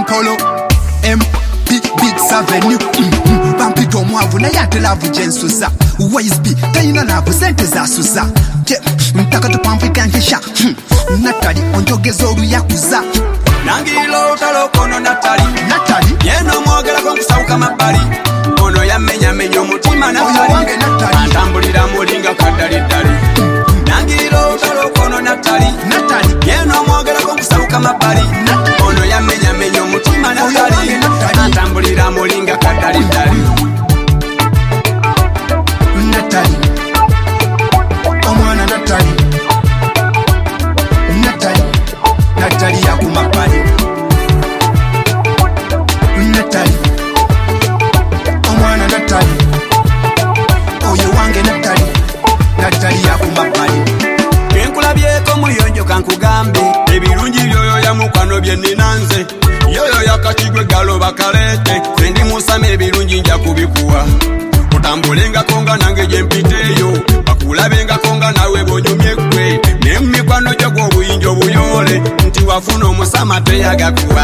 Pampolo MP Big Avenue Bampito omwavu naye ate laavu gyensuza Waisby talina laavu sente zasuza Ntakatu pampikanhisha Natali onjogeza oluyakuza Nangilo utalokono Natali Yeno mwogera kwa kusauka mabali Ono ya menya omutima Natali Atambulira mulinga kadalidali Nangilo utalokono Natali Yeno mwogera kwa kusauka mabali Ono ya menya omutima Natali Atambulira mulinga kadalidali Natali Omwana Natali ya kumapali Natali Omwana Natali Oye wange Natali ya kumapali Kenkulabyeko muyonjo kankugambe ebirungi byoyo ya mukwano bye ninanze yoyo yakakigwe galoba kalete sendi musame ebirungi nja kubikuwa utambulengako nga nange gye mpiteeyo bakulabengako nga nawe bonyumyekwe nemikwano gyo gw'obuyinja obuyole nti wafuna omusama teyagakuwa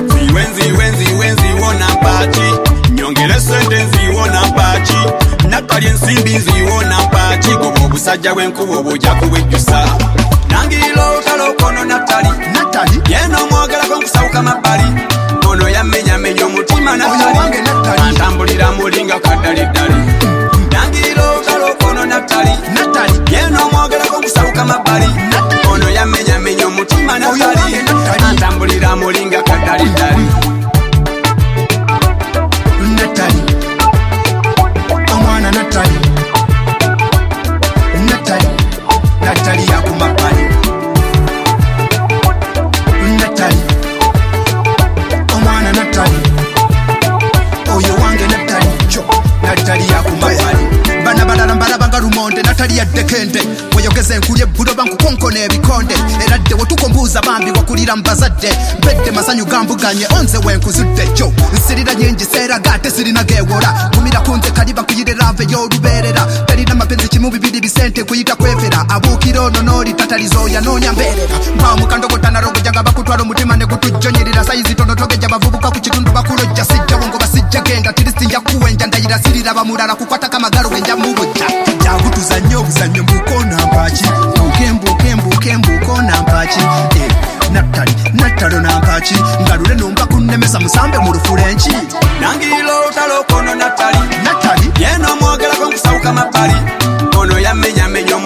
nziwe mpaaki nyongere sente nziwona mpaaki Natali ensimbi nziwona mpaaki goba obusajja bw'enkuba obujja kubwejjusa Nangilo utalokono Natali Yeno mwogerako nkusawuka mabali ono ya menya omutima Natali Atambulira mulinga kadalidali Nangilo utalokono Natali Yeno mwogerako nkusawuka mabali ono ya menya omutima Natali Atambulira mulinga kadalidali Natali Omwana Natali ya kumapali Natali Omwana Natali Oye wange Natali ya kumapali Bana balala mbalabanga lumonde Natali ya dekende weyogeze nkulye budo bankukonkone ebikonde era dde wetukombuuza bambi wakulira mbazadde mpedde masanyu gambuganye onze wenkuzudde jo nsirira nyingi seeraga ate sirina geewola kumira kunze kaliba nkuyire rave y'olubeerera talina mapenzi kimu bibiri bisente kuyita kwefera abuukira ono n'oli tatalizooya noonya mbeerera mpawo mukandogotana rogojanga bakutwala omutima ne gutujjonyerera sayizi tono togeja bavubuka ku kitundu bakulojja sijjawo ngo basijja genda tirisiti njakuwenja ndayira sirira bamulala kukwatako amagalo genja mubujja jagutuzanye obuzannyo mbukona mpaaki mbuke nampaaki Natalo nampaaki ngalule numba kunnemesa musambe mu lufulenki Nangilo utalokono Natali Yeno mwogerako nkusawuka mabali ono ya menya